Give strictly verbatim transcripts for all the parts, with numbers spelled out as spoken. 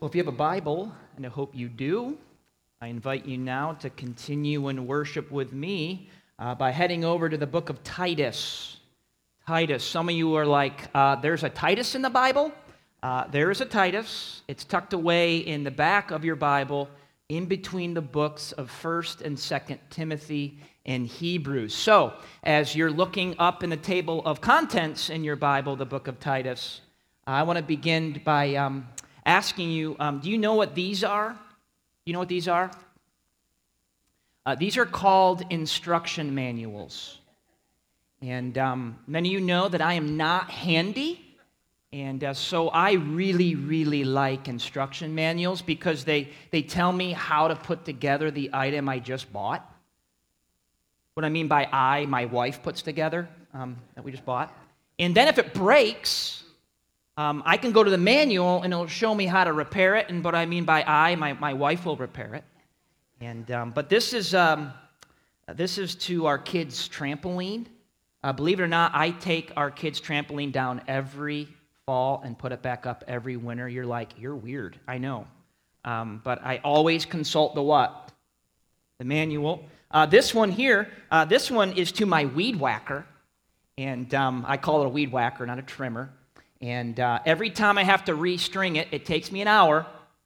Well, if you have a Bible, and I hope you do, I invite you now to continue in worship with me uh, by heading over to the book of Titus. Titus. Some of you are like, uh, there's a Titus in the Bible? Uh, there is a Titus. It's tucked away in the back of your Bible, in between the books of First and Second Timothy and Hebrews. So, as you're looking up in the table of contents in your Bible, the book of Titus, I want to begin by um, asking you, um, do you know what these are? You know what these are? Uh, these are called instruction manuals. And um, many of you know that I am not handy. And uh, so I really, really like instruction manuals because they, they tell me how to put together the item I just bought. What I mean by I, my wife puts together, um, that we just bought. And then if it breaks, um, I can go to the manual and it'll show me how to repair it. And what I mean by I, my, my wife will repair it. And um, but this is um, this is to our kids' trampoline. Uh, believe it or not, I take our kids' trampoline down every fall and put it back up every winter. You're like, you're weird. I know. Um, but I always consult the what? The manual. Uh, this one here, uh, this one is to my weed whacker. And um, I call it a weed whacker, not a trimmer. And uh, every time I have to restring it, it takes me an hour.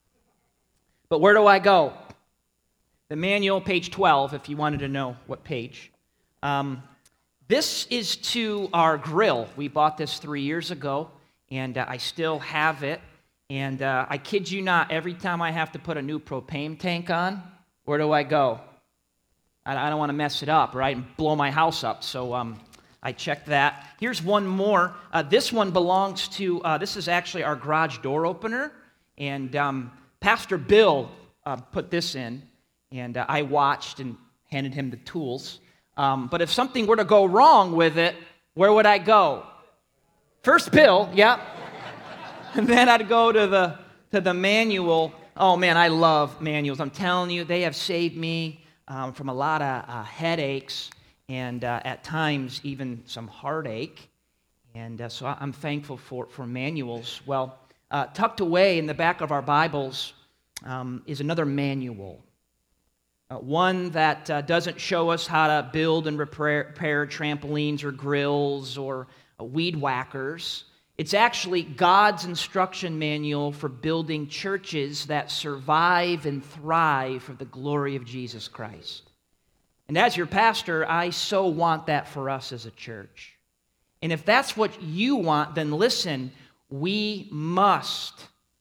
But where do I go? The manual, page twelve, if you wanted to know what page. Um, this is to our grill. We bought this three years ago. And uh, I still have it. And uh, I kid you not, every time I have to put a new propane tank on, where do I go? I, I don't want to mess it up, right, and blow my house up. So um, I checked that. Here's one more. Uh, this one belongs to, uh, this is actually our garage door opener. And um, Pastor Bill uh, put this in. And uh, I watched and handed him the tools. Um, but if something were to go wrong with it, where would I go? First Bill, yeah. And then I'd go to the to the manual. Oh, man, I love manuals. I'm telling you, they have saved me um, from a lot of uh, headaches and uh, at times even some heartache. And uh, so I'm thankful for, for manuals. Well, uh, tucked away in the back of our Bibles um, is another manual. Uh, one that uh, doesn't show us how to build and repair, repair trampolines or grills or weed whackers. It's actually God's instruction manual for building churches that survive and thrive for the glory of Jesus Christ. And as your pastor, I so want that for us as a church. And if that's what you want, then listen, we must,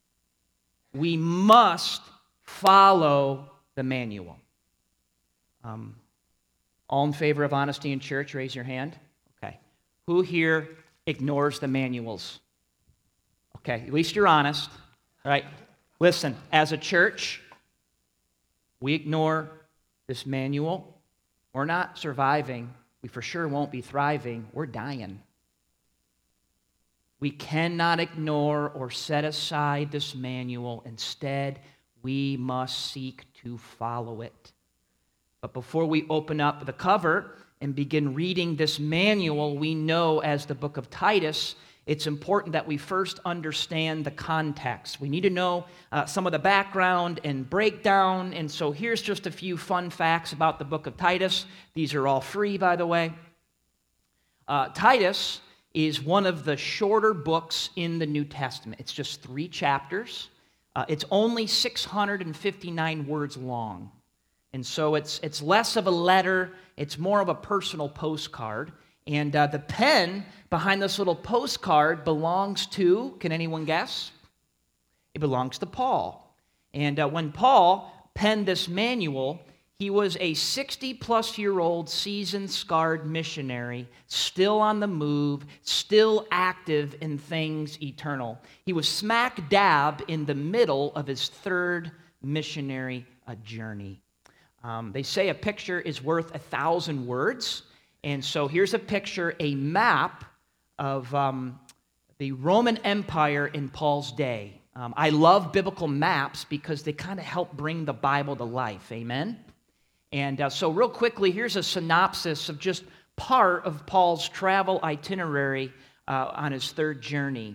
we must follow the manual. Um, all in favor of honesty in church, raise your hand. Who here ignores the manuals? Okay, at least you're honest. All right, listen, as a church, we ignore this manual. We're not surviving. We for sure won't be thriving. We're dying. We cannot ignore or set aside this manual. Instead, we must seek to follow it. But before we open up the cover and begin reading this manual, we know as the book of Titus, it's important that we first understand the context. We need to know uh, some of the background and breakdown, and so here's just a few fun facts about the book of Titus. These are all free, by the way. Uh, Titus is one of the shorter books in the New Testament. It's just three chapters. Uh, it's only six hundred fifty-nine words long. And so it's it's less of a letter, it's more of a personal postcard. And uh, the pen behind this little postcard belongs to, can anyone guess? It belongs to Paul. And uh, when Paul penned this manual, he was a sixty-plus-year-old seasoned, scarred missionary, still on the move, still active in things eternal. He was smack dab in the middle of his third missionary uh, journey. Um, they say a picture is worth a thousand words, and so here's a picture, a map of um, the Roman Empire in Paul's day. Um, I love biblical maps because they kind of help bring the Bible to life, amen? And uh, so real quickly, here's a synopsis of just part of Paul's travel itinerary uh, on his third journey.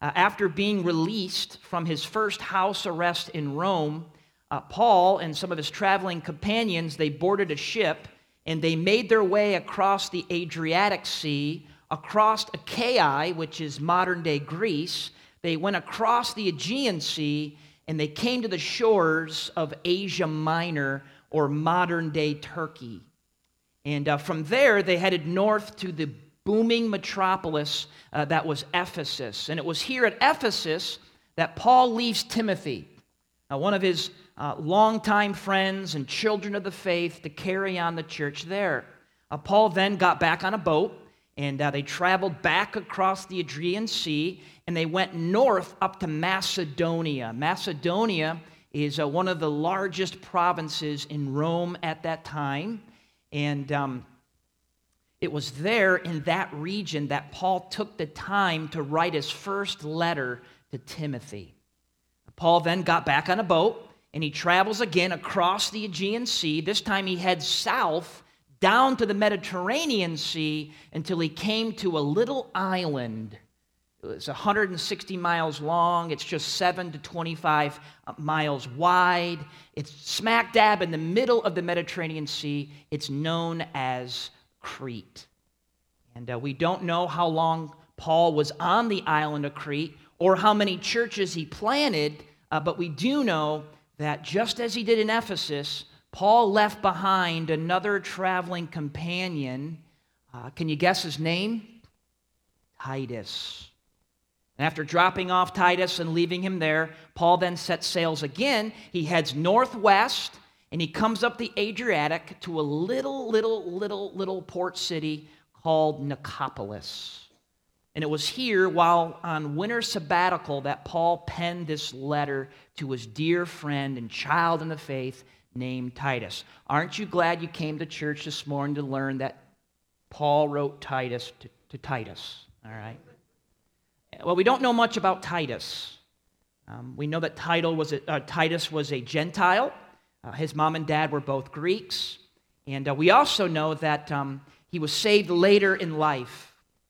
Uh, after being released from his first house arrest in Rome, uh, Paul and some of his traveling companions, they boarded a ship and they made their way across the Adriatic Sea, across Achaia, which is modern-day Greece. They went across the Aegean Sea, and they came to the shores of Asia Minor, or modern-day Turkey. And uh, from there, they headed north to the booming metropolis uh, that was Ephesus. And it was here at Ephesus that Paul leaves Timothy, uh, one of his uh, longtime friends and children of the faith, to carry on the church there. Uh, Paul then got back on a boat, and uh, they traveled back across the Aegean Sea, and they went north up to Macedonia. Macedonia is uh, one of the largest provinces in Rome at that time, and um, it was there in that region that Paul took the time to write his first letter to Timothy. Paul then got back on a boat, and he travels again across the Aegean Sea. This time he heads south down to the Mediterranean Sea until he came to a little island. It's one hundred sixty miles long. It's just seven to twenty-five miles wide. It's smack dab in the middle of the Mediterranean Sea. It's known as Crete. And uh, we don't know how long Paul was on the island of Crete or how many churches he planted, uh, but we do know that just as he did in Ephesus, Paul left behind another traveling companion. Uh, can you guess his name? Titus. And after dropping off Titus and leaving him there, Paul then sets sails again. He heads northwest, and he comes up the Adriatic to a little, little, little, little port city called Nicopolis. And it was here, while on winter sabbatical, that Paul penned this letter to his dear friend and child in the faith named Titus. Aren't you glad you came to church this morning to learn that Paul wrote Titus to, to Titus? All right. Well, we don't know much about Titus. Um, we know that Title was a, uh, Titus was a Gentile. Uh, his mom and dad were both Greeks. And uh, we also know that um, he was saved later in life.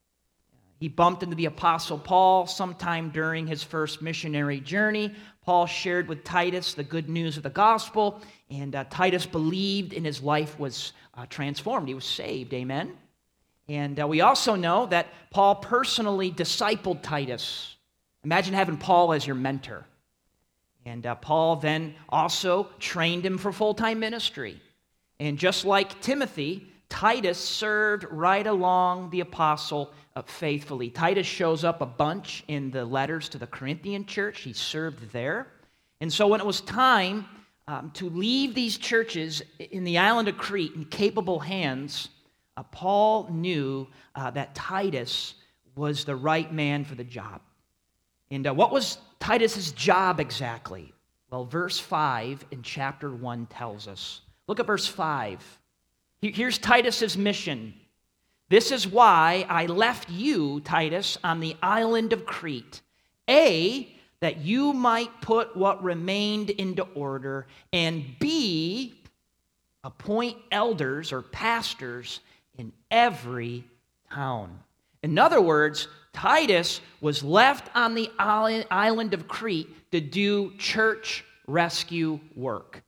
He bumped into the Apostle Paul sometime during his first missionary journey. Paul shared with Titus the good news of the gospel, and uh, Titus believed, and his life was uh, transformed. He was saved, amen? And uh, we also know that Paul personally discipled Titus. Imagine having Paul as your mentor. And uh, Paul then also trained him for full-time ministry. And just like Timothy, Titus served right along the apostle uh, faithfully. Titus shows up a bunch in the letters to the Corinthian church. He served there. And so when it was time um, to leave these churches in the island of Crete in capable hands, uh, Paul knew uh, that Titus was the right man for the job. And uh, what was Titus's job exactly? Well, verse five in chapter one tells us. Look at verse five. Here's Titus's mission. This is why I left you, Titus, on the island of Crete. A, that you might put what remained into order, and B, appoint elders or pastors in every town. In other words, Titus was left on the island of Crete to do church rescue work.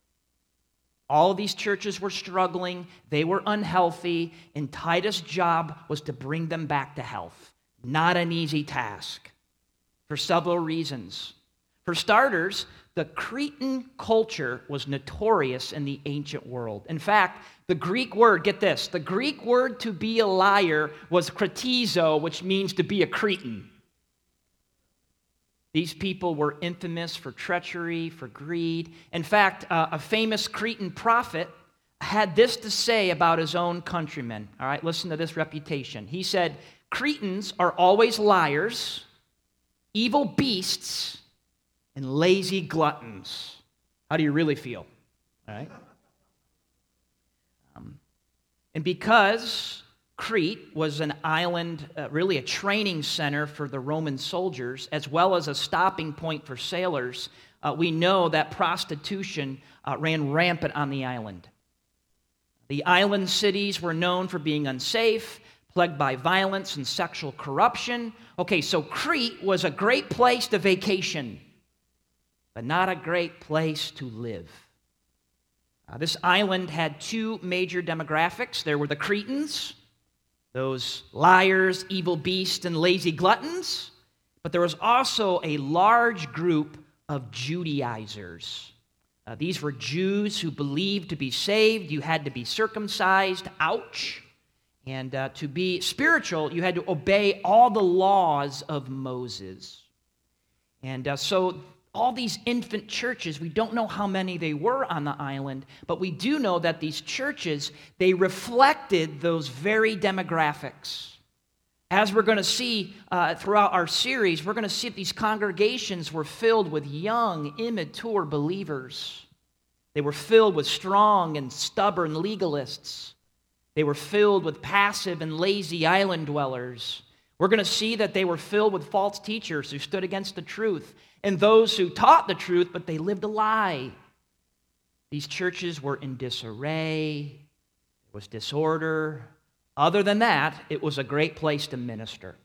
All of these churches were struggling, they were unhealthy, and Titus' job was to bring them back to health. Not an easy task, for several reasons. For starters, the Cretan culture was notorious in the ancient world. In fact, the Greek word, get this, the Greek word to be a liar was kretizo, which means to be a Cretan. These people were infamous for treachery, for greed. In fact, uh, a famous Cretan prophet had this to say about his own countrymen. All right, listen to this reputation. He said, Cretans are always liars, evil beasts, and lazy gluttons. How do you really feel? All right. Um, and because Crete was an island, uh, really a training center for the Roman soldiers, as well as a stopping point for sailors, uh, we know that prostitution uh, ran rampant on the island. The island cities were known for being unsafe. plagued by violence and sexual corruption. Okay, so Crete was a great place to vacation, but not a great place to live. Uh, this island had two major demographics. There were the Cretans, those liars, evil beasts, and lazy gluttons, but there was also a large group of Judaizers. Uh, these were Jews who believed to be saved, you had to be circumcised, ouch. And uh, to be spiritual, you had to obey all the laws of Moses. And uh, so all these infant churches, we don't know how many they were on the island, but we do know that these churches, they reflected those very demographics. As we're going to see uh, throughout our series, we're going to see that these congregations were filled with young, immature believers. They were filled with strong and stubborn legalists. They were filled with passive and lazy island dwellers. We're going to see that they were filled with false teachers who stood against the truth, and those who taught the truth, but they lived a lie. These churches were in disarray. There was disorder. Other than that, it was a great place to minister.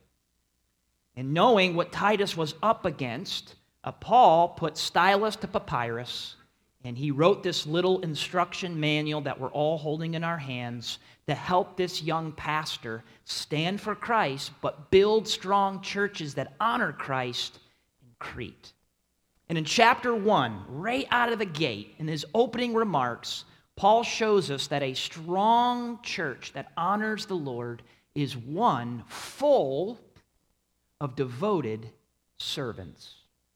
And knowing what Titus was up against, uh, Paul put stylus to papyrus, and he wrote this little instruction manual that we're all holding in our hands to help this young pastor stand for Christ, but build strong churches that honor Christ in Crete. And in chapter one, right out of the gate, in his opening remarks, Paul shows us that a strong church that honors the Lord is one full of devoted servants.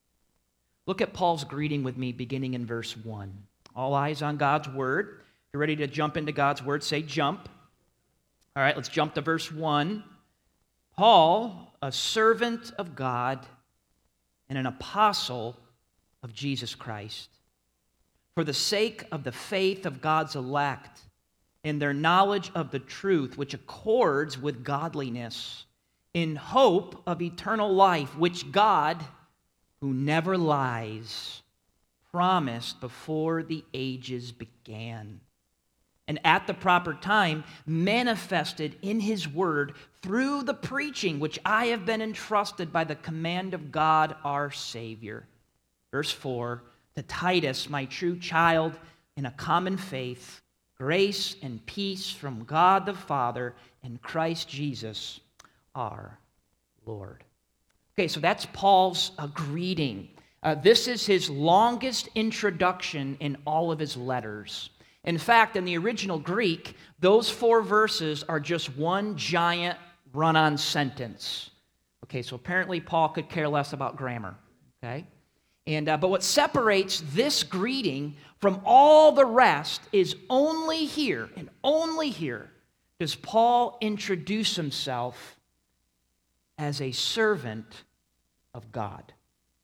Look at Paul's greeting with me beginning in verse one. All eyes on God's word. If you're ready to jump into God's word, say jump. All right, let's jump to verse one. Paul, a servant of God and an apostle of Jesus Christ, for the sake of the faith of God's elect and their knowledge of the truth which accords with godliness, in hope of eternal life, which God, who never lies, promised before the ages began, and at the proper time manifested in his word through the preaching which I have been entrusted by the command of God our Savior. Verse four, to Titus, my true child in a common faith, grace and peace from God the Father and Christ Jesus our Lord. Okay, so that's Paul's uh, greeting. Uh, this is his longest introduction in all of his letters. In fact, in the original Greek, those four verses are just one giant run-on sentence. Okay, so apparently Paul could care less about grammar, okay? And uh, but what separates this greeting from all the rest is only here, and only here, does Paul introduce himself as a servant of God.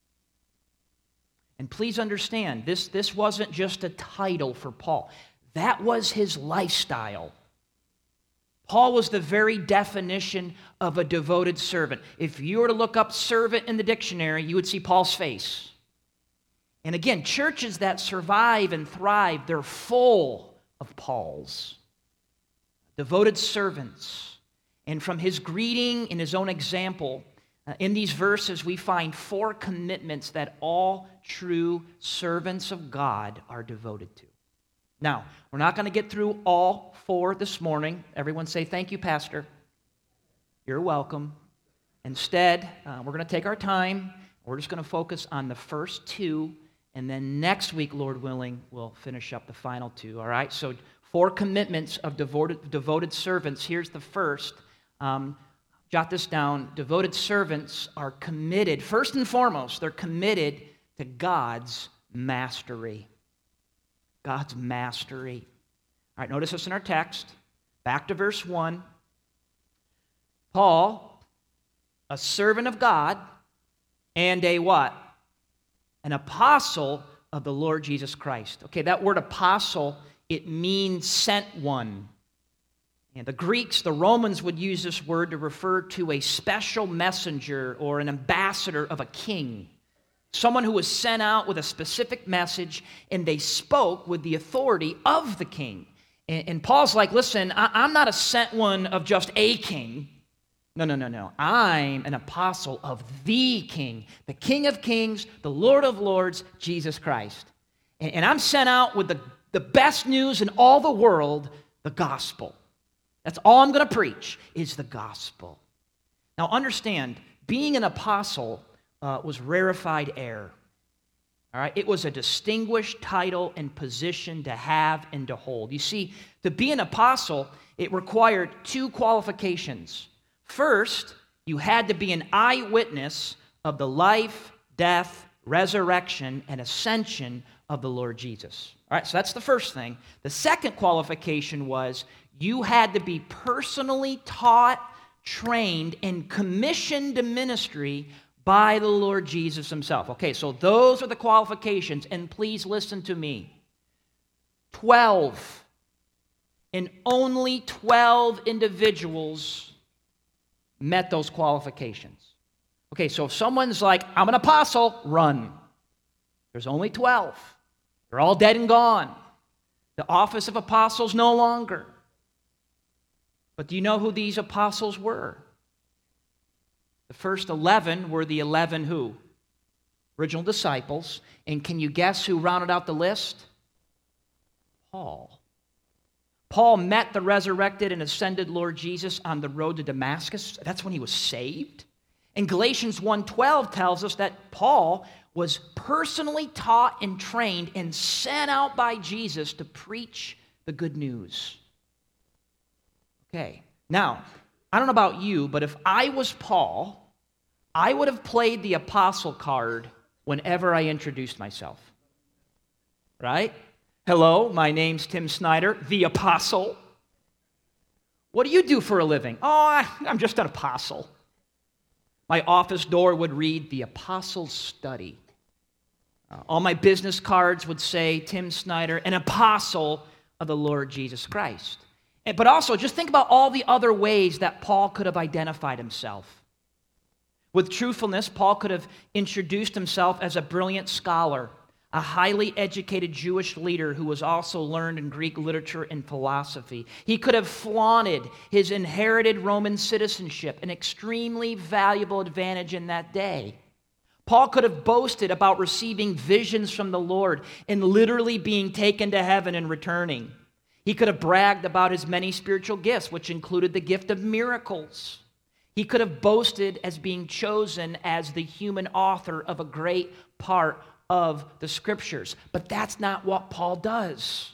And please understand, this, this wasn't just a title for Paul. That was his lifestyle. Paul was the very definition of a devoted servant. If you were to look up servant in the dictionary, you would see Paul's face. And again, churches that survive and thrive, they're full of Pauls, devoted servants. And from his greeting and his own example, uh, in these verses, we find four commitments that all true servants of God are devoted to. Now, we're not going to get through all four this morning. Everyone say, thank you, Pastor. You're welcome. Instead, uh, we're going to take our time. We're just going to focus on the first two. And then next week, Lord willing, we'll finish up the final two, all right? So four commitments of devoted, devoted servants. Here's the first. Um, jot this down. Devoted servants are committed, first and foremost, they're committed to God's mastery. God's mastery. All right, notice this in our text. Back to verse one. Paul, a servant of God, and a what? An apostle of the Lord Jesus Christ. Okay, that word apostle, it means sent one. And the Greeks, the Romans would use this word to refer to a special messenger or an ambassador of a king. Someone who was sent out with a specific message, and they spoke with the authority of the king. And, and Paul's like, listen, I, I'm not a sent one of just a king. No, no, no, no. I'm an apostle of the King, the King of Kings, the Lord of Lords, Jesus Christ. And, and I'm sent out with the, the best news in all the world, the gospel. That's all I'm going to preach is the gospel. Now understand, being an apostle uh, was rarefied air. All right? It was a distinguished title and position to have and to hold. You see, to be an apostle, it required two qualifications. First, you had to be an eyewitness of the life, death, resurrection, and ascension of the Lord Jesus. All right, so that's the first thing. The second qualification was you had to be personally taught, trained, and commissioned to ministry by the Lord Jesus himself. Okay, so those are the qualifications, and please listen to me. Twelve, and only twelve individuals met those qualifications. Okay, so if someone's like, I'm an apostle, run. There's only twelve. They're all dead and gone. The office of apostles no longer. But do you know who these apostles were? The first eleven were the eleven who? Original disciples. And can you guess who rounded out the list? Paul. Paul met the resurrected and ascended Lord Jesus on the road to Damascus. That's when he was saved. And Galatians one twelve tells us that Paul was personally taught and trained and sent out by Jesus to preach the good news. Okay, now, I don't know about you, but if I was Paul, I would have played the apostle card whenever I introduced myself. Right? Hello, my name's Tim Snyder, the apostle. What do you do for a living? Oh, I'm just an apostle. My office door would read, the apostle's study. Uh, all my business cards would say, Tim Snyder, an apostle of the Lord Jesus Christ. And, but also, just think about all the other ways that Paul could have identified himself. With truthfulness, Paul could have introduced himself as a brilliant scholar, a highly educated Jewish leader who was also learned in Greek literature and philosophy. He could have flaunted his inherited Roman citizenship, an extremely valuable advantage in that day. Paul could have boasted about receiving visions from the Lord and literally being taken to heaven and returning. He could have bragged about his many spiritual gifts, which included the gift of miracles. He could have boasted as being chosen as the human author of a great part of the Scriptures. But that's not what Paul does.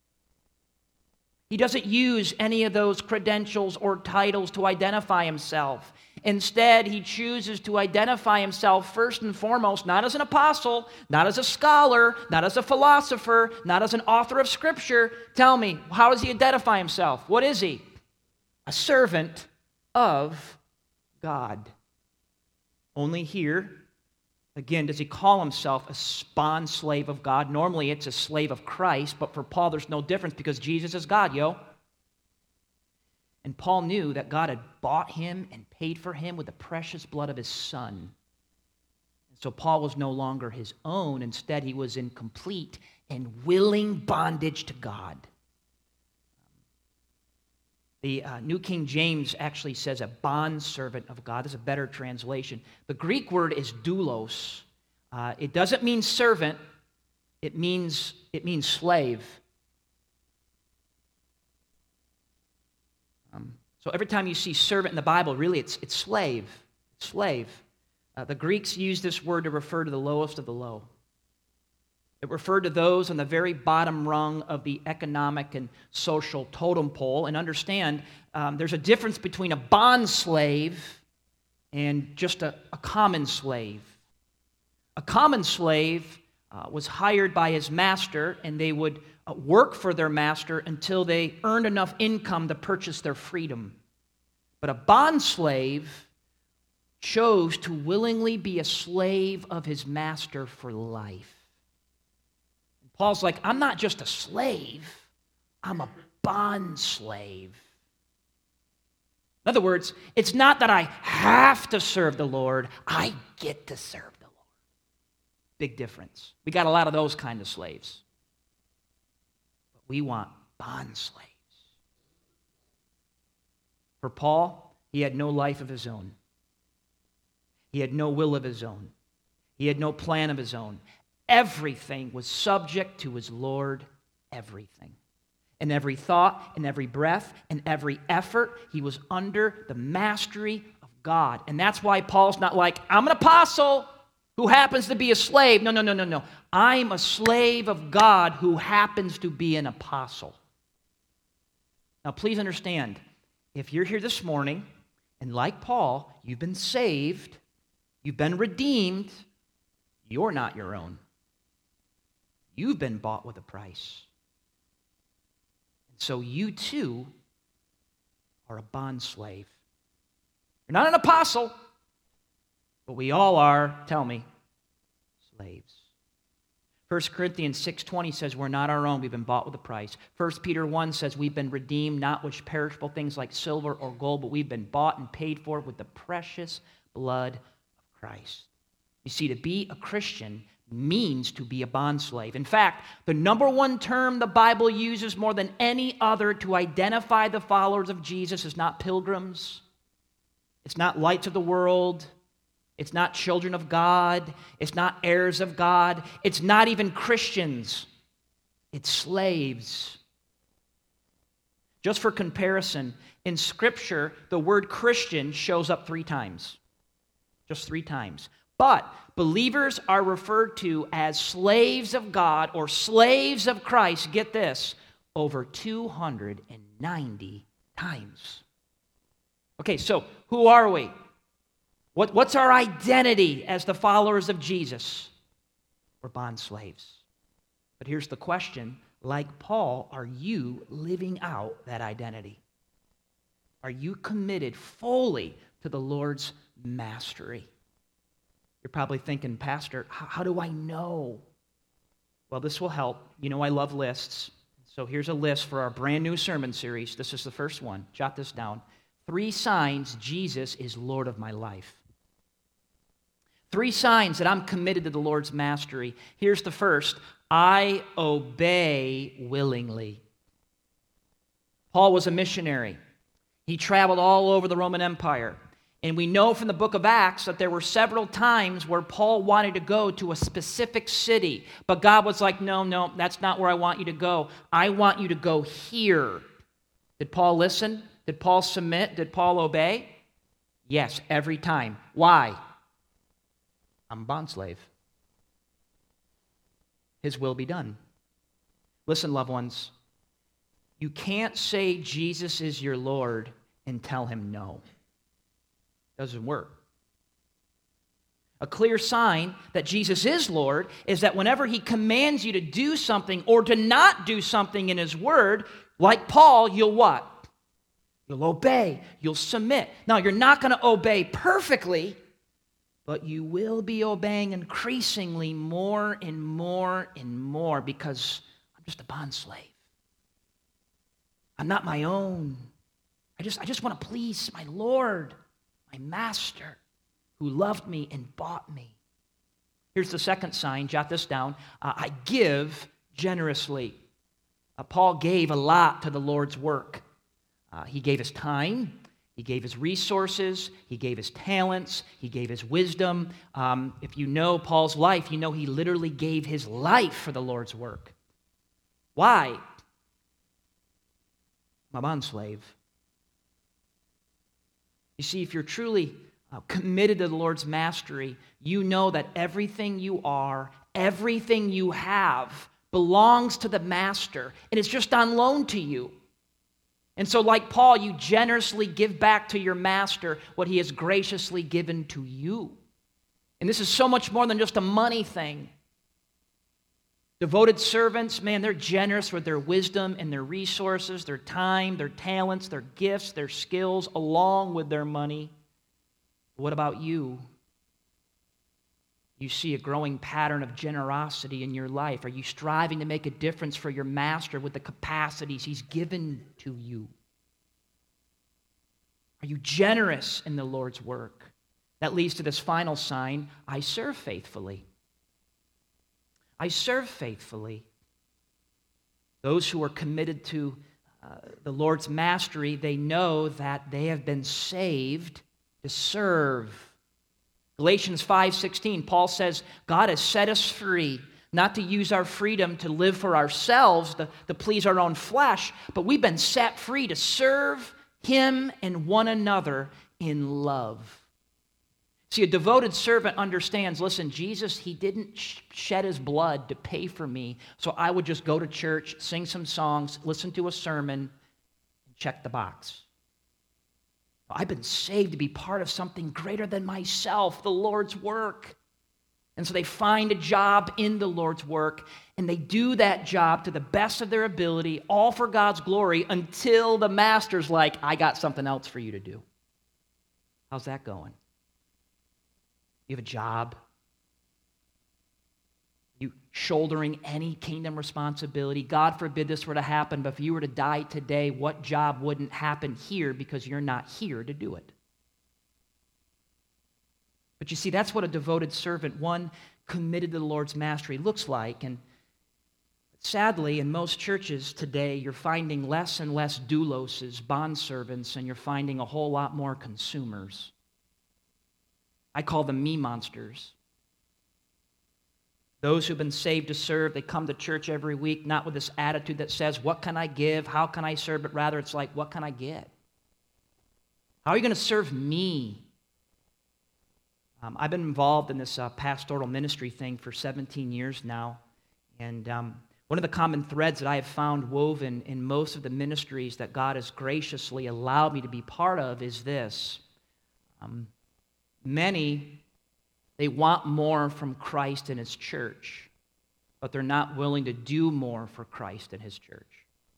He doesn't use any of those credentials or titles to identify himself. Instead, he chooses to identify himself first and foremost, not as an apostle, not as a scholar, not as a philosopher, not as an author of Scripture. Tell me, how does he identify himself? What is he? A servant of God. Only here, again, does he call himself a bond slave of God? Normally, it's a slave of Christ, but for Paul, there's no difference because Jesus is God, yo. And Paul knew that God had bought him and paid for him with the precious blood of his Son. And so Paul was no longer his own. Instead, he was in complete and willing bondage to God. The uh, New King James actually says a bondservant of God. That's a better translation. The Greek word is doulos. Uh, it doesn't mean servant. It means, it means slave. Um, so every time you see servant in the Bible, really it's, it's slave. Slave. Uh, the Greeks use this word to refer to the lowest of the low. It referred to those on the very bottom rung of the economic and social totem pole. And understand, um, there's a difference between a bond slave and just a, a common slave. A common slave uh, was hired by his master, and they would uh, work for their master until they earned enough income to purchase their freedom. But a bond slave chose to willingly be a slave of his master for life. Paul's like, I'm not just a slave, I'm a bond slave. In other words, it's not that I have to serve the Lord, I get to serve the Lord. Big difference. We got a lot of those kind of slaves. But we want bond slaves. For Paul, he had no life of his own. He had no will of his own. He had no plan of his own. Everything was subject to his Lord, everything. In every thought, in every breath, in every effort, he was under the mastery of God. And that's why Paul's not like, I'm an apostle who happens to be a slave. No, no, no, no, no. I'm a slave of God who happens to be an apostle. Now, please understand, if you're here this morning, and like Paul, you've been saved, you've been redeemed, you're not your own. You've been bought with a price. And so you too are a bond slave. You're not an apostle, but we all are, tell me, slaves. First Corinthians six twenty says we're not our own, we've been bought with a price. First Peter one says we've been redeemed, not with perishable things like silver or gold, but we've been bought and paid for with the precious blood of Christ. You see, to be a Christian means to be a bondslave. In fact, the number one term the Bible uses more than any other to identify the followers of Jesus is not pilgrims, it's not lights of the world, it's not children of God, it's not heirs of God, it's not even Christians, it's slaves. Just for comparison, in Scripture, the word Christian shows up three times. Just three times. But believers are referred to as slaves of God or slaves of Christ, get this, over two hundred ninety times. Okay, so who are we? What, what's our identity as the followers of Jesus? We're bond slaves. But here's the question, like Paul, are you living out that identity? Are you committed fully to the Lord's mastery? You're probably thinking, Pastor, how do I know? Well, this will help. You know I love lists. So here's a list for our brand new sermon series. This is the first one. Jot this down. Three signs Jesus is Lord of my life. Three signs that I'm committed to the Lord's mastery. Here's the first. I obey willingly. Paul was a missionary. He traveled all over the Roman Empire. And we know from the book of Acts that there were several times where Paul wanted to go to a specific city. But God was like, no, no, that's not where I want you to go. I want you to go here. Did Paul listen? Did Paul submit? Did Paul obey? Yes, every time. Why? I'm a bondslave. His will be done. Listen, loved ones, you can't say Jesus is your Lord and tell him no. Doesn't work. A clear sign that Jesus is Lord is that whenever he commands you to do something or to not do something in his word, like Paul, you'll what? You'll obey. You'll submit. Now, you're not going to obey perfectly, but you will be obeying increasingly more and more and more because I'm just a bondslave. I'm not my own. I just, I just want to please my Lord, my master, who loved me and bought me. Here's the second sign. Jot this down. Uh, I give generously. Uh, Paul gave a lot to the Lord's work. Uh, he gave his time. He gave his resources, he gave his talents, he gave his wisdom. Um, if you know Paul's life, you know he literally gave his life for the Lord's work. Why? I'm a bondslave. You see, if you're truly uh, committed to the Lord's mastery, you know that everything you are, everything you have belongs to the master, and it's just on loan to you. And so, like Paul, you generously give back to your master what he has graciously given to you. And this is so much more than just a money thing. Devoted servants, man, they're generous with their wisdom and their resources, their time, their talents, their gifts, their skills, along with their money. What about you? You see a growing pattern of generosity in your life. Are you striving to make a difference for your master with the capacities he's given to you? Are you generous in the Lord's work? That leads to this final sign, I serve faithfully. I serve faithfully. Those who are committed to uh, the Lord's mastery, they know that they have been saved to serve. Galatians five sixteen, Paul says, God has set us free, not to use our freedom to live for ourselves, to, to please our own flesh, but we've been set free to serve Him and one another in love. See, a devoted servant understands, listen, Jesus, He didn't sh- shed His blood to pay for me, so I would just go to church, sing some songs, listen to a sermon, and check the box. I've been saved to be part of something greater than myself, the Lord's work. And so they find a job in the Lord's work, and they do that job to the best of their ability, all for God's glory, until the master's like, I got something else for you to do. How's that going? You have a job? You shouldering any kingdom responsibility? God forbid this were to happen, but if you were to die today, what job wouldn't happen here because you're not here to do it? But you see, that's what a devoted servant, one committed to the Lord's mastery, looks like. And sadly, in most churches today, you're finding less and less douloses, bondservants, and you're finding a whole lot more consumers. I call them me monsters. Those who've been saved to serve, they come to church every week, not with this attitude that says, what can I give? How can I serve? But rather, it's like, what can I get? How are you going to serve me? Um, I've been involved in this uh, pastoral ministry thing for seventeen years now, and um, one of the common threads that I have found woven in most of the ministries that God has graciously allowed me to be part of is this. Um, many, they want more from Christ and His church, but they're not willing to do more for Christ and His church.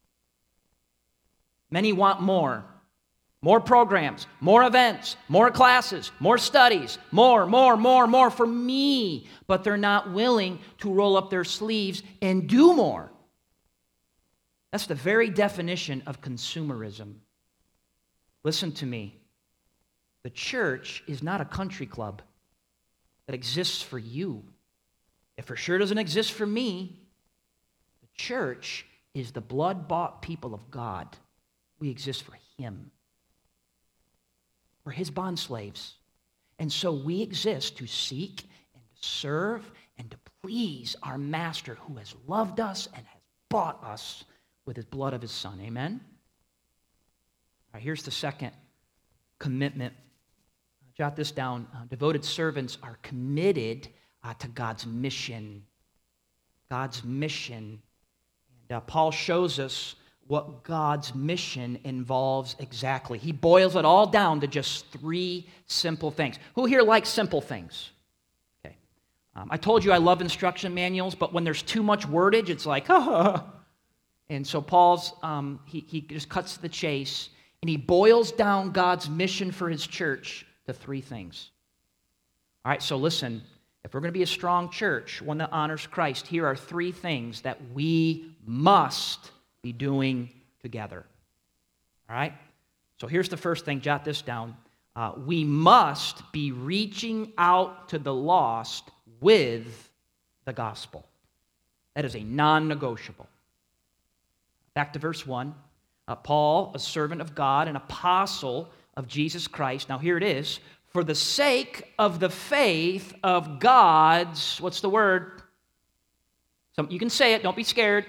Many want more. More programs, more events, more classes, more studies, more, more, more, more for me. But they're not willing to roll up their sleeves and do more. That's the very definition of consumerism. Listen to me. The church is not a country club that exists for you. It for sure doesn't exist for me. The church is the blood-bought people of God. We exist for Him. We're His bondslaves. And so we exist to seek and to serve and to please our Master who has loved us and has bought us with His blood of His Son. Amen? All right, here's the second commitment. Jot this down. Uh, devoted servants are committed uh, to God's mission. God's mission. And uh, Paul shows us what God's mission involves exactly. He boils it all down to just three simple things. Who here likes simple things? Okay. Um, I told you I love instruction manuals, but when there's too much wordage, it's like, ah. And so Paul's, um, he, he just cuts to the chase, and he boils down God's mission for His church to three things. All right, so listen, if we're going to be a strong church, one that honors Christ, here are three things that we must be doing together. All right? So here's the first thing. Jot this down. Uh, we must be reaching out to the lost with the gospel. That is a non-negotiable. Back to verse one. Uh, Paul, a servant of God, an apostle of Jesus Christ. Now here it is. For the sake of the faith of God's, what's the word? Some, you can say it. Don't be scared.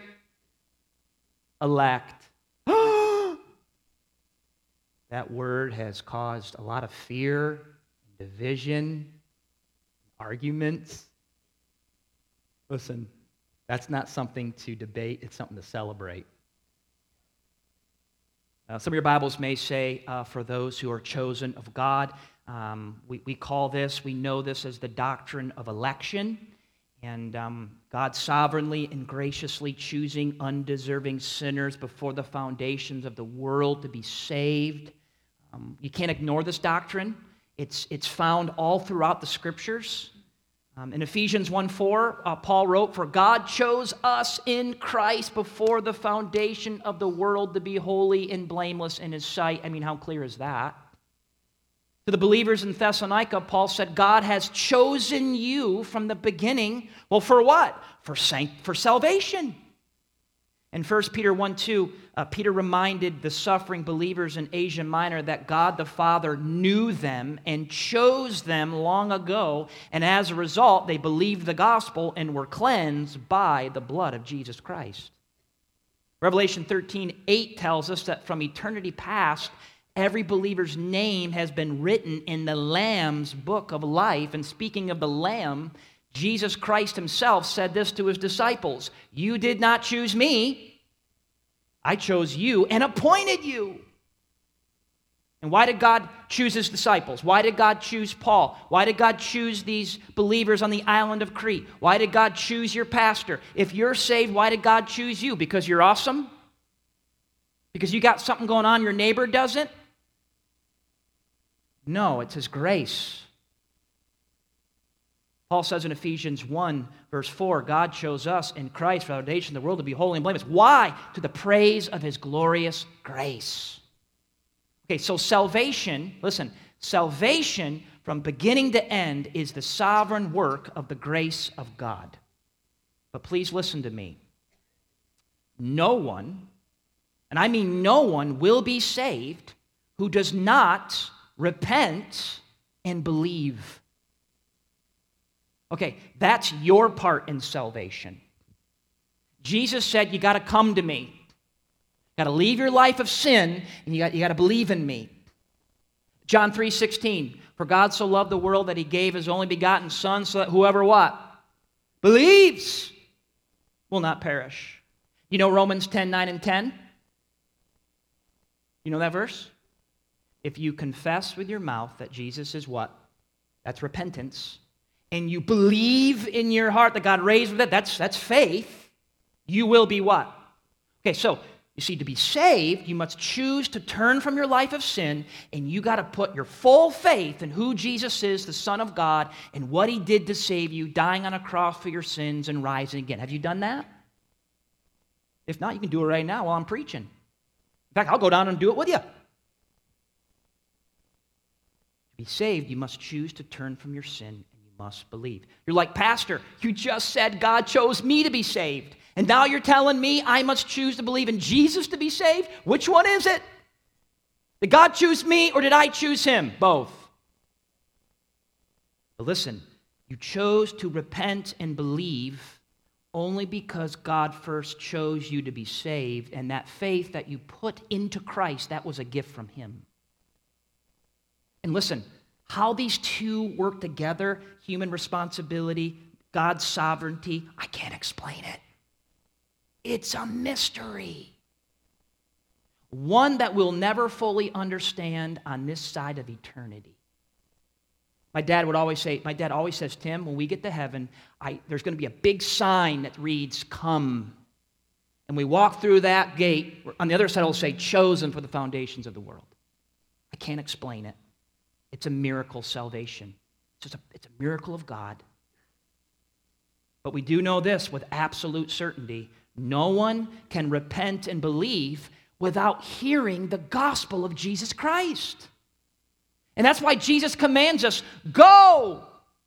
Elect. That word has caused a lot of fear, division, arguments. Listen, that's not something to debate, it's something to celebrate. Uh, some of your Bibles may say, uh, for those who are chosen of God. Um, we, we call this, we know this as the doctrine of election. And um, God sovereignly and graciously choosing undeserving sinners before the foundations of the world to be saved. Um, you can't ignore this doctrine. It's, it's found all throughout the Scriptures. Um, in Ephesians one four, uh, Paul wrote, For God chose us in Christ before the foundation of the world to be holy and blameless in His sight. I mean, how clear is that? To the believers in Thessalonica, Paul said, God has chosen you from the beginning. Well, for what? For sanct- for salvation. In First Peter one two, uh, Peter reminded the suffering believers in Asia Minor that God the Father knew them and chose them long ago, and as a result, they believed the gospel and were cleansed by the blood of Jesus Christ. Revelation thirteen eight tells us that from eternity past, every believer's name has been written in the Lamb's book of life. And speaking of the Lamb, Jesus Christ himself said this to his disciples: "You did not choose me. I chose you and appointed you." And why did God choose his disciples? Why did God choose Paul? Why did God choose these believers on the island of Crete? Why did God choose your pastor? If you're saved, why did God choose you? Because you're awesome? Because you got something going on your neighbor doesn't? No, it's his grace. Paul says in Ephesians one, verse four, God chose us in Christ for the foundation of the world to be holy and blameless. Why? To the praise of his glorious grace. Okay, so salvation, listen, salvation from beginning to end is the sovereign work of the grace of God. But please listen to me. No one, and I mean no one, will be saved who does not repent and believe. Okay, that's your part in salvation. Jesus said, you got to come to me. You got to leave your life of sin, and you got, you got to believe in me. John three sixteen, for God so loved the world that he gave his only begotten Son, so that whoever what? Believes will not perish. You know Romans ten nine and ten? You know that verse? If you confess with your mouth that Jesus is what? That's repentance. And you believe in your heart that God raised with it, that's, that's faith, you will be what? Okay, so, you see, to be saved, you must choose to turn from your life of sin, and you got to put your full faith in who Jesus is, the Son of God, and what he did to save you, dying on a cross for your sins and rising again. Have you done that? If not, you can do it right now while I'm preaching. In fact, I'll go down and do it with you. To be saved, you must choose to turn from your sin, must believe. You're like, Pastor, you just said God chose me to be saved, and now you're telling me I must choose to believe in Jesus to be saved? Which one is it? Did God choose me, or did I choose him? Both. But listen, you chose to repent and believe only because God first chose you to be saved, and that faith that you put into Christ, that was a gift from him. And listen, how these two work together, human responsibility, God's sovereignty, I can't explain it. It's a mystery. One that we'll never fully understand on this side of eternity. My dad would always say, my dad always says, Tim, when we get to heaven, I, there's going to be a big sign that reads, come. And we walk through that gate, on the other side it'll say, chosen for the foundations of the world. I can't explain it. It's a miracle salvation. It's, just a, it's a miracle of God. But we do know this with absolute certainty. No one can repent and believe without hearing the gospel of Jesus Christ. And that's why Jesus commands us, go.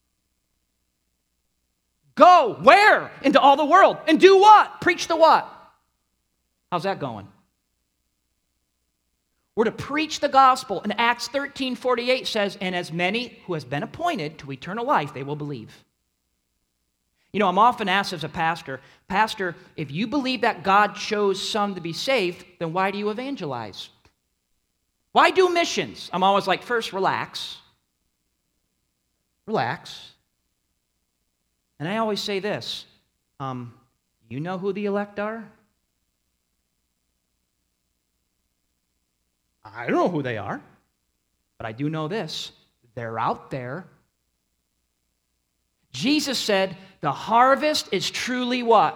Go. Where? Into all the world. And do what? Preach the what? How's that going? We're to preach the gospel. And Acts thirteen forty-eight says, and as many who has been appointed to eternal life, they will believe. You know, I'm often asked as a pastor, Pastor, if you believe that God chose some to be saved, then why do you evangelize? Why do missions? I'm always like, first, relax. Relax. And I always say this, um, you know who the elect are? I don't know who they are, but I do know this. They're out there. Jesus said, the harvest is truly what?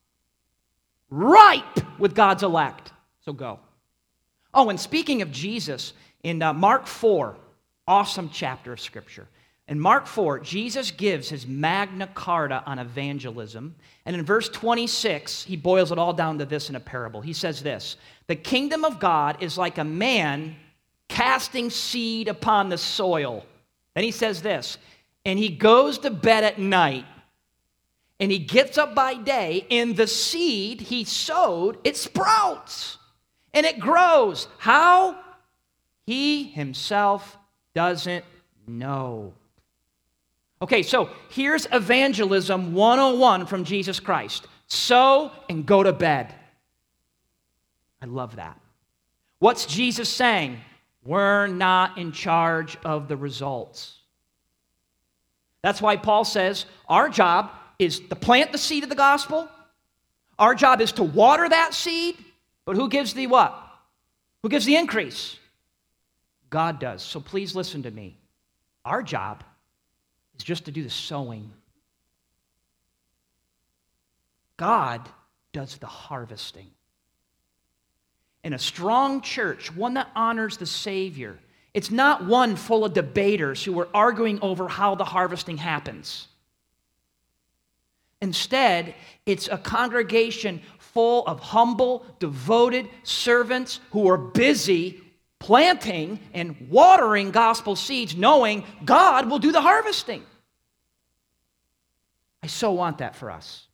Ripe with God's elect. So go. Oh, and speaking of Jesus, in uh, Mark four, awesome chapter of Scripture. In Mark four, Jesus gives his Magna Carta on evangelism. And in verse twenty-six, he boils it all down to this in a parable. He says this, the kingdom of God is like a man casting seed upon the soil. Then he says this, and he goes to bed at night, and he gets up by day, and the seed he sowed, it sprouts, and it grows. How? He himself doesn't know. Okay, so here's evangelism one oh one from Jesus Christ. Sow and go to bed. I love that. What's Jesus saying? We're not in charge of the results. That's why Paul says our job is to plant the seed of the gospel. Our job is to water that seed. But who gives the what? Who gives the increase? God does. So please listen to me. Our job is just to do the sowing. God does the harvesting. In a strong church, one that honors the Savior, it's not one full of debaters who are arguing over how the harvesting happens. Instead, it's a congregation full of humble, devoted servants who are busy planting and watering gospel seeds, knowing God will do the harvesting. I so want that for us.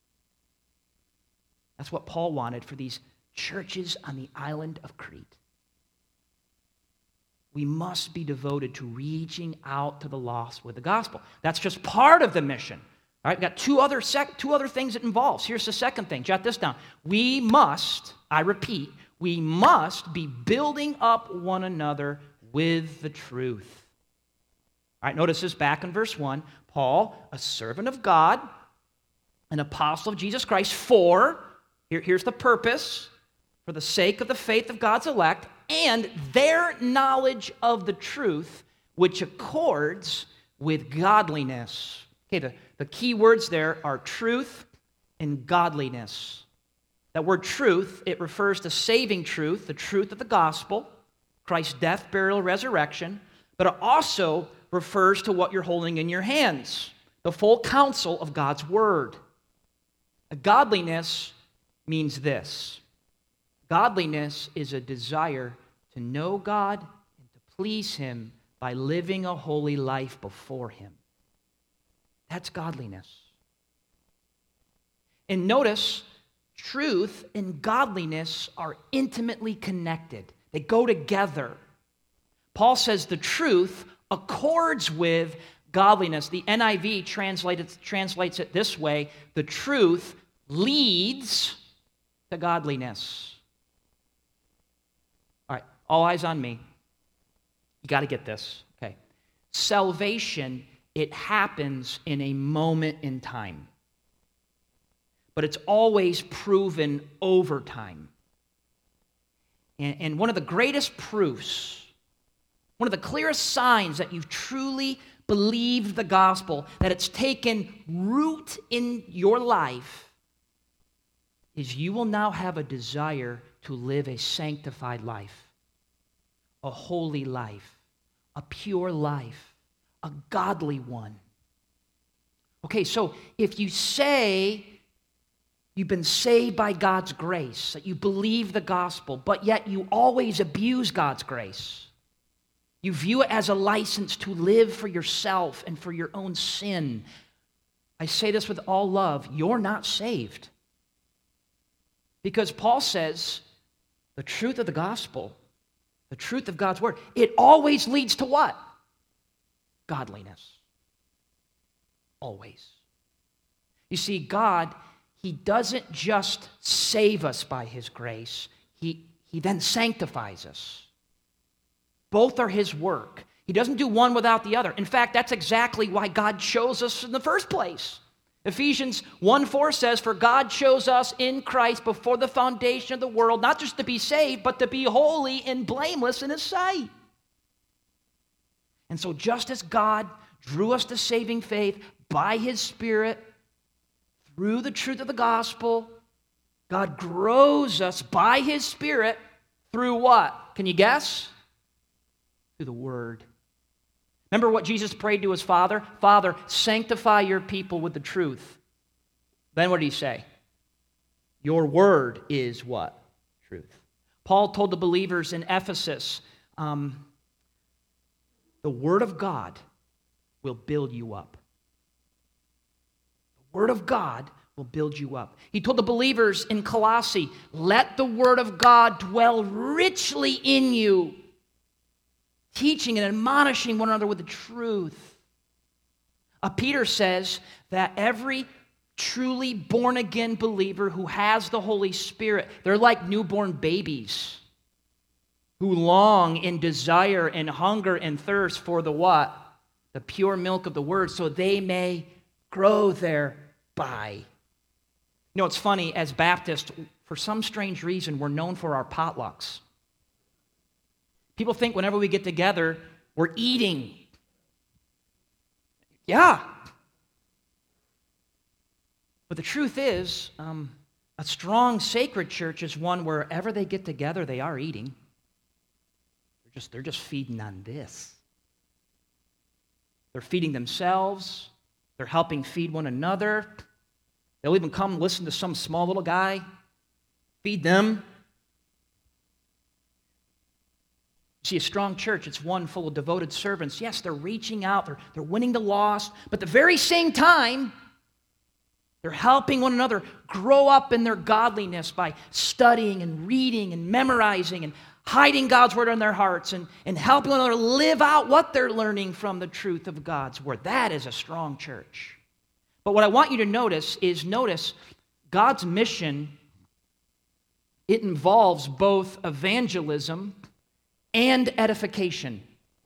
That's what Paul wanted for these churches on the island of Crete. We must be devoted to reaching out to the lost with the gospel. That's just part of the mission. All right, we've got two other, sec- two other things it involves. Here's the second thing. Jot this down. We must, I repeat, we must be building up one another with the truth. All right, notice this back in verse one. Paul, a servant of God, an apostle of Jesus Christ, for, here, here's the purpose, for the sake of the faith of God's elect, and their knowledge of the truth, which accords with godliness. Okay, the, the key words there are truth and godliness. That word truth, it refers to saving truth, the truth of the gospel, Christ's death, burial, resurrection, but it also refers to what you're holding in your hands, the full counsel of God's word. A godliness means this. Godliness is a desire to know God and to please Him by living a holy life before Him. That's godliness. And notice, truth and godliness are intimately connected. They go together. Paul says the truth accords with godliness. The N I V translates, translates it this way: the truth leads to godliness. All right, all eyes on me. You got to get this, okay? Salvation, it happens in a moment in time. But it's always proven over time. And, and one of the greatest proofs, one of the clearest signs that you've truly believed the gospel, that it's taken root in your life, is you will now have a desire to live a sanctified life, a holy life, a pure life, a godly one. Okay, so if you say you've been saved by God's grace, that you believe the gospel, but yet you always abuse God's grace, you view it as a license to live for yourself and for your own sin, I say this with all love, you're not saved. Because Paul says the truth of the gospel, the truth of God's word, it always leads to what? Godliness. Always. You see, God, He doesn't just save us by His grace. He, he then sanctifies us. Both are His work. He doesn't do one without the other. In fact, that's exactly why God chose us in the first place. Ephesians one four says, "For God chose us in Christ before the foundation of the world, not just to be saved, but to be holy and blameless in His sight." And so just as God drew us to saving faith by His Spirit, through the truth of the gospel, God grows us by His Spirit through what? Can you guess? Through the Word. Remember what Jesus prayed to His Father? Father, sanctify your people with the truth. Then what did He say? Your Word is what? Truth. Paul told the believers in Ephesus, um, the Word of God will build you up. The Word of God will build you up. He told the believers in Colossae, let the Word of God dwell richly in you, teaching and admonishing one another with the truth. Uh, Peter says that every truly born-again believer who has the Holy Spirit, they're like newborn babies who long and desire and hunger and thirst for the what? The pure milk of the Word, so they may grow thereby. You know, it's funny, as Baptists, for some strange reason, we're known for our potlucks. People think whenever we get together, we're eating. Yeah. But the truth is, um, a strong sacred church is one where wherever they get together, they are eating. They're just, they're just feeding on this. They're feeding themselves. They're helping feed one another. They'll even come listen to some small little guy, feed them. See, a strong church, it's one full of devoted servants. Yes, they're reaching out, they're, they're winning the lost, but at the very same time, they're helping one another grow up in their godliness by studying and reading and memorizing and hiding God's Word in their hearts and, and helping one another live out what they're learning from the truth of God's Word. That is a strong church. But what I want you to notice is, notice God's mission, it involves both evangelism and edification.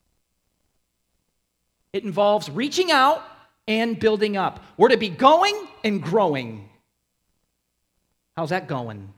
It involves reaching out and building up. We're to be going and growing. How's that going?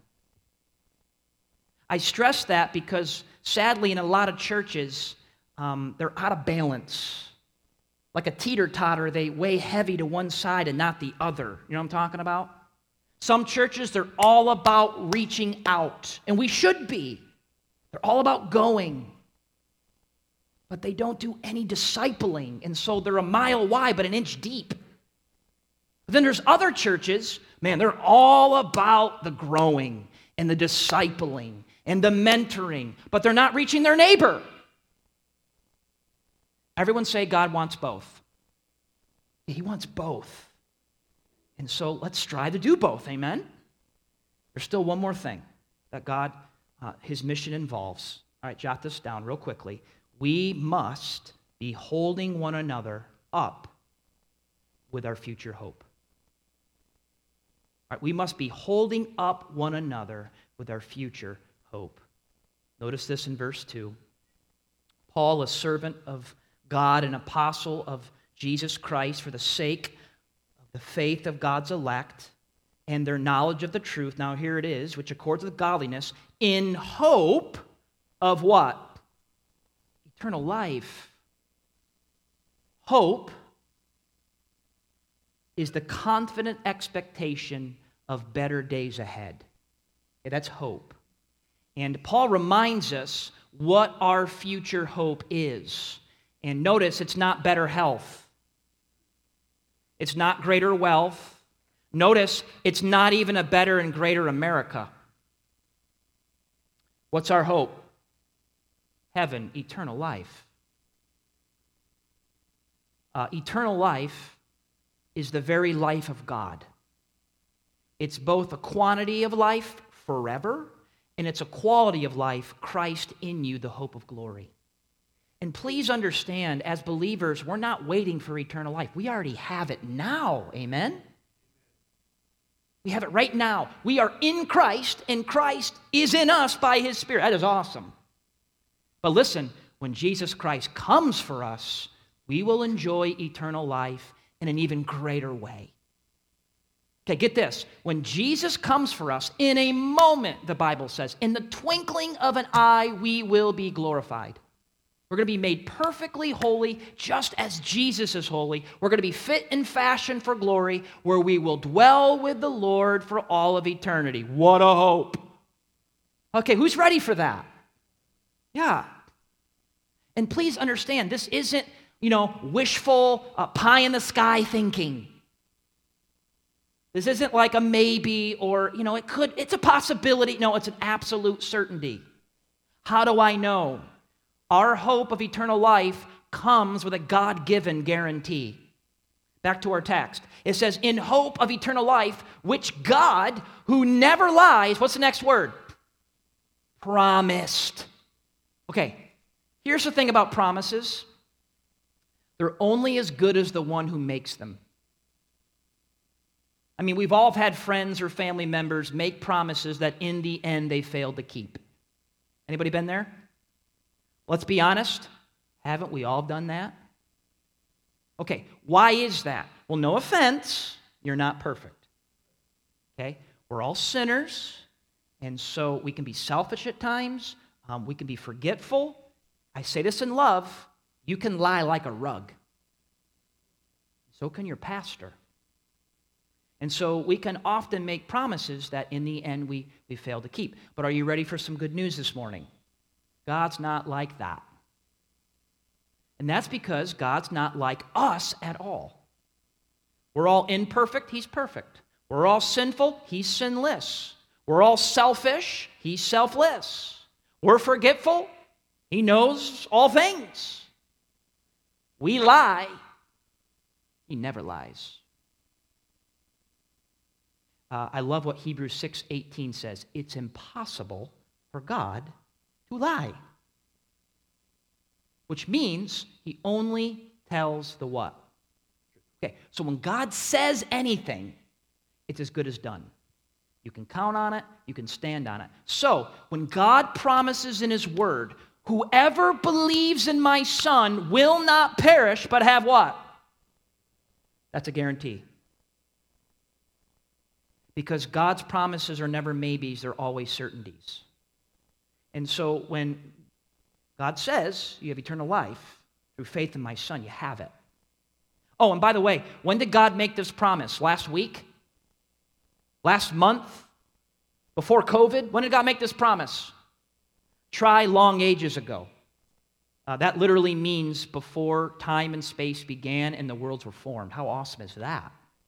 I stress that because, sadly, in a lot of churches, um, they're out of balance. Like a teeter-totter, they weigh heavy to one side and not the other. You know what I'm talking about? Some churches, they're all about reaching out, and we should be. They're all about going. But they don't do any discipling, and so they're a mile wide but an inch deep. But then there's other churches, man, they're all about the growing and the discipling and the mentoring, but they're not reaching their neighbor. Everyone say God wants both. He wants both. And so let's strive to do both, amen? There's still one more thing that God, uh, his mission involves. All right, jot this down real quickly. We must be holding one another up with our future hope. All right, we must be holding up one another with our future hope. Notice this in verse two. Paul, a servant of God, an apostle of Jesus Christ, for the sake of the faith of God's elect and their knowledge of the truth. Now here it is, which accords with godliness, in hope of what? Eternal life. Hope is the confident expectation of better days ahead. Okay, that's hope. And Paul reminds us what our future hope is. And notice, it's not better health. It's not greater wealth. Notice, it's not even a better and greater America. What's our hope? Heaven, eternal life. Uh, eternal life is the very life of God. It's both a quantity of life forever, and it's a quality of life, Christ in you, the hope of glory. And please understand, as believers, we're not waiting for eternal life. We already have it now, amen? We have it right now. We are in Christ, and Christ is in us by his Spirit. That is awesome. But listen, when Jesus Christ comes for us, we will enjoy eternal life in an even greater way. Okay, get this. When Jesus comes for us, in a moment, the Bible says, in the twinkling of an eye, we will be glorified. We're going to be made perfectly holy, just as Jesus is holy. We're going to be fit and fashioned for glory, where we will dwell with the Lord for all of eternity. What a hope. Okay, who's ready for that? Yeah. And please understand, this isn't, you know, wishful, uh, pie-in-the-sky thinking. This isn't like a maybe or, you know, it could, it's a possibility. No, it's an absolute certainty. How do I know? Our hope of eternal life comes with a God-given guarantee. Back to our text. It says, in hope of eternal life, which God, who never lies, what's the next word? Promised. Okay, here's the thing about promises. They're only as good as the one who makes them. I mean, we've all had friends or family members make promises that in the end they failed to keep. Anybody been there? Let's be honest. Haven't we all done that? Okay, why is that? Well, no offense, you're not perfect. Okay, we're all sinners, and so we can be selfish at times. Um, we can be forgetful. I say this in love. You can lie like a rug. So can your pastor. And so we can often make promises that in the end we, we fail to keep. But are you ready for some good news this morning? God's not like that. And that's because God's not like us at all. We're all imperfect, He's perfect. We're all sinful, He's sinless. We're all selfish, He's selfless. We're forgetful, He knows all things. We lie, He never lies. Uh, I love what Hebrews six eighteen says. It's impossible for God to lie. Which means He only tells the what? Okay, so when God says anything, it's as good as done. You can count on it, you can stand on it. So, when God promises in His Word, whoever believes in my Son will not perish, but have what? That's a guarantee. Because God's promises are never maybes, they're always certainties. And so when God says you have eternal life through faith in my Son, you have it. Oh, and by the way, when did God make this promise? Last week? Last month? Before COVID? When did God make this promise? Try long ages ago. Uh, that literally means before time and space began and the worlds were formed. How awesome is that?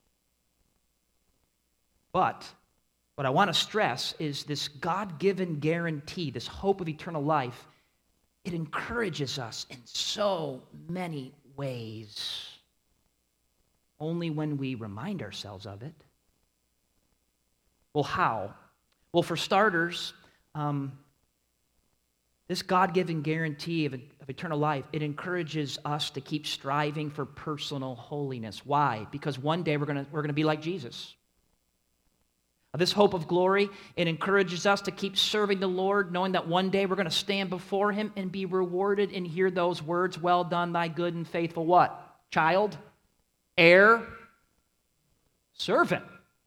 But what I want to stress is this God-given guarantee, this hope of eternal life, it encourages us in so many ways. Only when we remind ourselves of it. Well, how? Well, for starters, um, this God-given guarantee of, of eternal life, it encourages us to keep striving for personal holiness. Why? Because one day we're going we're going to be like Jesus. This hope of glory, it encourages us to keep serving the Lord, knowing that one day we're going to stand before Him and be rewarded and hear those words, well done, thy good and faithful what? Child? Heir? Servant.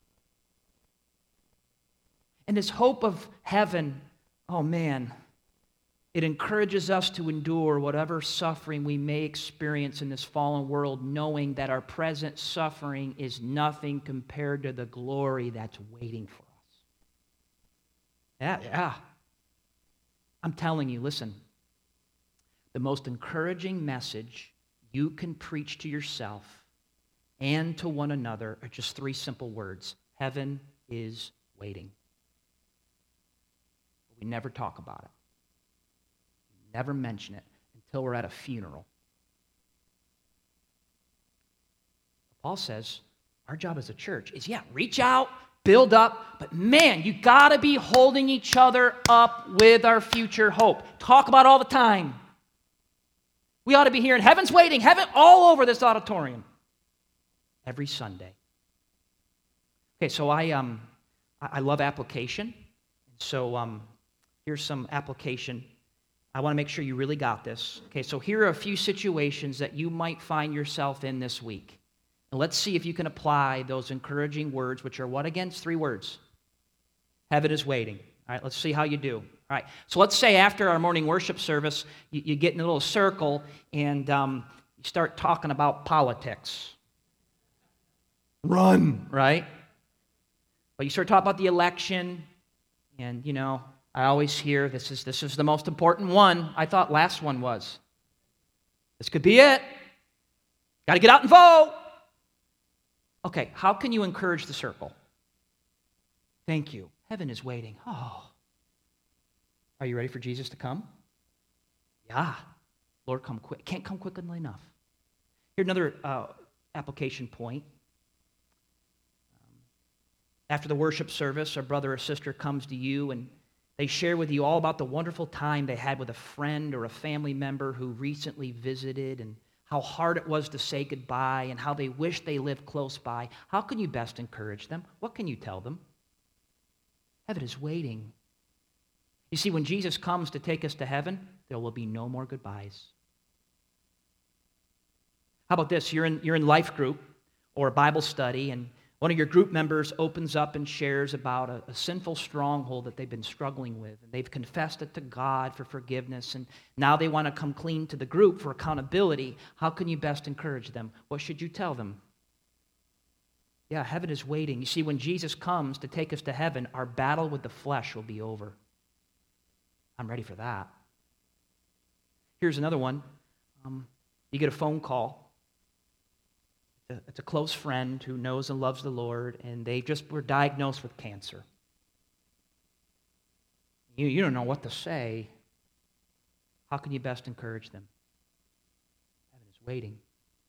And this hope of heaven, oh man, it encourages us to endure whatever suffering we may experience in this fallen world, knowing that our present suffering is nothing compared to the glory that's waiting for us. Yeah, yeah. I'm telling you, listen, the most encouraging message you can preach to yourself and to one another are just three simple words. Heaven is waiting. We never talk about it. Never mention it until we're at a funeral. Paul says, our job as a church is, yeah, reach out, build up, but man, you got to be holding each other up with our future hope. Talk about it all the time. We ought to be hearing heaven's waiting, heaven all over this auditorium every Sunday. Okay, so I um I love application. So um here's some application. I want to make sure you really got this. Okay, so here are a few situations that you might find yourself in this week. And let's see if you can apply those encouraging words, which are what again? Three words. Heaven is waiting. All right, let's see how you do. All right, so let's say after our morning worship service, you, you get in a little circle and um, you start talking about politics. Run, right? But you start talking about the election, and, you know, I always hear this is this is the most important one. I thought last one was. This could be it. Got to get out and vote. Okay, how can you encourage the circle? Thank you. Heaven is waiting. Oh. Are you ready for Jesus to come? Yeah. Lord, come quick. Can't come quickly enough. Here's another uh, application point. Um, after the worship service, a brother or sister comes to you and they share with you all about the wonderful time they had with a friend or a family member who recently visited and how hard it was to say goodbye and how they wish they lived close by. How can you best encourage them? What can you tell them? Heaven is waiting. You see, when Jesus comes to take us to heaven, there will be no more goodbyes. How about this? You're in, you're in life group or a Bible study, and one of your group members opens up and shares about a, a sinful stronghold that they've been struggling with, and they've confessed it to God for forgiveness, and now they want to come clean to the group for accountability. How can you best encourage them? What should you tell them? Yeah, heaven is waiting. You see, when Jesus comes to take us to heaven, our battle with the flesh will be over. I'm ready for that. Here's another one. Um, you get a phone call. It's a close friend who knows and loves the Lord, and they just were diagnosed with cancer. You, you don't know what to say. How can you best encourage them? Heaven is waiting.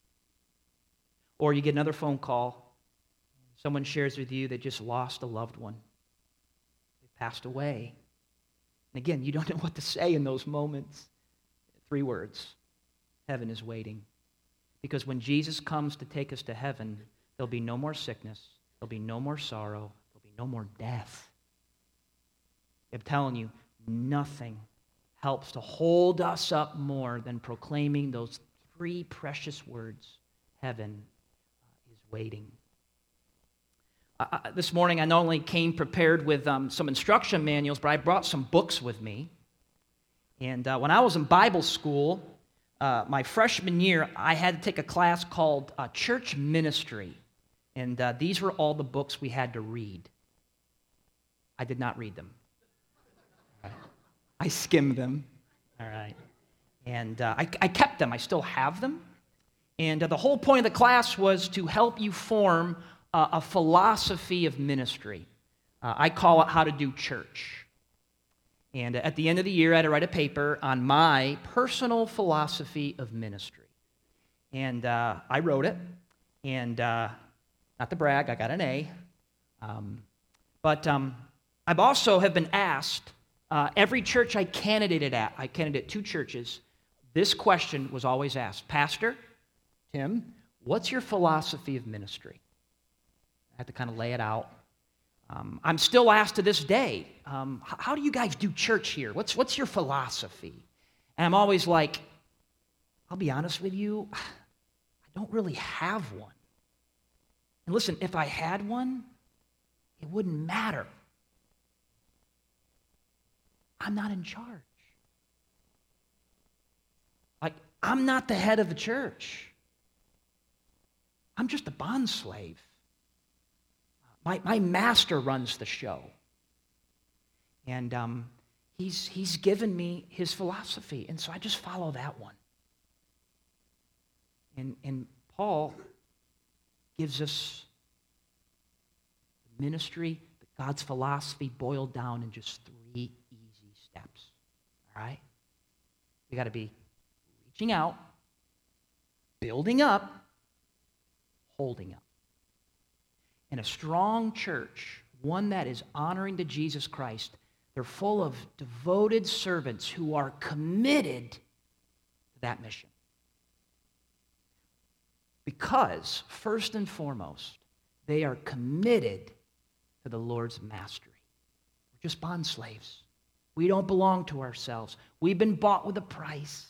Or you get another phone call. Someone shares with you they just lost a loved one. They passed away. And again, you don't know what to say in those moments. Three words. Heaven is waiting. Because when Jesus comes to take us to heaven, there'll be no more sickness, there'll be no more sorrow, there'll be no more death. I'm telling you, nothing helps to hold us up more than proclaiming those three precious words, heaven is waiting. Uh, this morning, I not only came prepared with um, some instruction manuals, but I brought some books with me. And uh, when I was in Bible school, Uh, my freshman year, I had to take a class called uh, Church Ministry, and uh, these were all the books we had to read. I did not read them. I skimmed them. All right. And uh, I, I kept them. I still have them. And uh, the whole point of the class was to help you form uh, a philosophy of ministry. Uh, I call it How to Do Church. And at the end of the year, I had to write a paper on my personal philosophy of ministry. And uh, I wrote it, and uh, not to brag, I got an A. Um, but um, I've also have been asked, uh, every church I candidated at, I candidated two churches, this question was always asked, Pastor, Tim, what's your philosophy of ministry? I had to kind of lay it out. Um, I'm still asked to this day, um, how do you guys do church here? What's, what's your philosophy? And I'm always like, I'll be honest with you, I don't really have one. And listen, if I had one, it wouldn't matter. I'm not in charge. Like, I'm not the head of the church. I'm just a bond slave. My, my master runs the show. And um, he's, he's given me his philosophy, and so I just follow that one. And, and Paul gives us the ministry, God's philosophy boiled down in just three easy steps. All right? We got to be reaching out, building up, holding up. In a strong church, one that is honoring to Jesus Christ, they're full of devoted servants who are committed to that mission. Because, first and foremost, they are committed to the Lord's mastery. We're just bond slaves. We don't belong to ourselves. We've been bought with a price.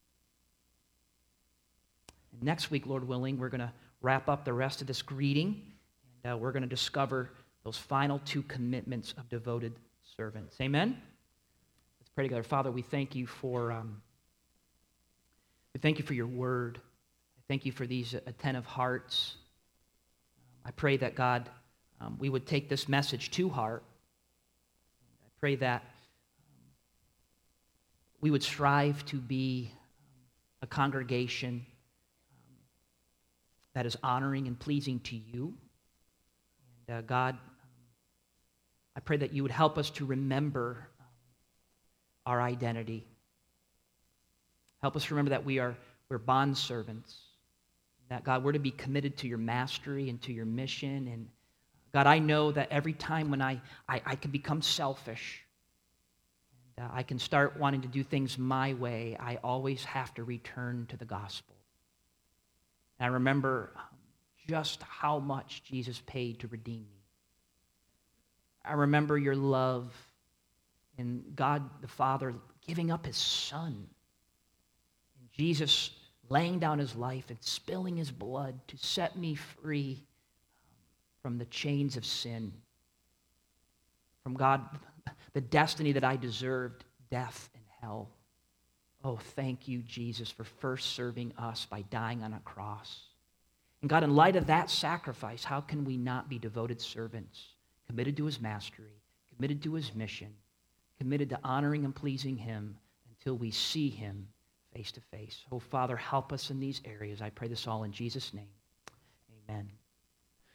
And next week, Lord willing, we're going to wrap up the rest of this greeting. Uh, we're going to discover those final two commitments of devoted servants. Amen? Let's pray together. Father, we thank you for um, we thank you for your word. I thank you for these attentive hearts. I pray that, God, um, we would take this message to heart. I pray that um, we would strive to be a congregation um, that is honoring and pleasing to you. Uh, God, um, I pray that you would help us to remember um, our identity. Help us remember that we are we're bond servants, That, God, we're to be committed to your mastery and to your mission. And God, I know that every time when I, I, I can become selfish, and uh, I can start wanting to do things my way, I always have to return to the gospel. And I remember just how much Jesus paid to redeem me. I remember your love and God the Father giving up his Son. And Jesus laying down his life and spilling his blood to set me free from the chains of sin. From God, the destiny that I deserved, death and hell. Oh, thank you, Jesus, for first serving us by dying on a cross. And God, in light of that sacrifice, how can we not be devoted servants, committed to his mastery, committed to his mission, committed to honoring and pleasing him until we see him face to face? Oh, Father, help us in these areas. I pray this all in Jesus' name. Amen.